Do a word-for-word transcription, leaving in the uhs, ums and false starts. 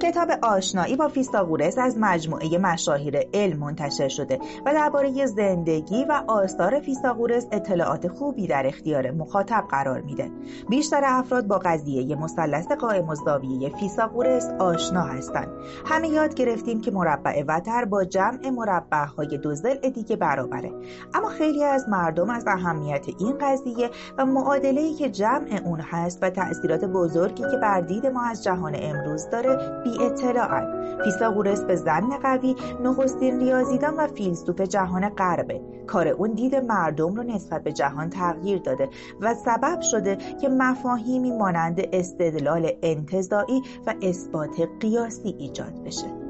کتاب آشنایی با فیثاغورس از مجموعه مشاهیر علم منتشر شده و درباره زندگی و آثار فیثاغورس اطلاعات خوبی در اختیار مخاطب قرار میده. بیشتر افراد با قضیه مثلث قائم الزاویه فیثاغورس آشنا هستند. همه یاد گرفتیم که مربع وتر با جمع مربع‌های دو ضلع دیگه برابره، اما خیلی از مردم از اهمیت این قضیه و معادله‌ای که جمع اون هست و تأثیرات بزرگی که بر دید ما از جهان امروز داره بی اطلاعن. فیثاغورس به ظن قوی نخستین ریاضیدان و فیلسوف جهان غربه. کار اون دید مردم رو نسبت به جهان تغییر داده و سبب شده که مفاهیمی مانند استدلال انتزاعی و اثبات قیاسی ایجاد بشه.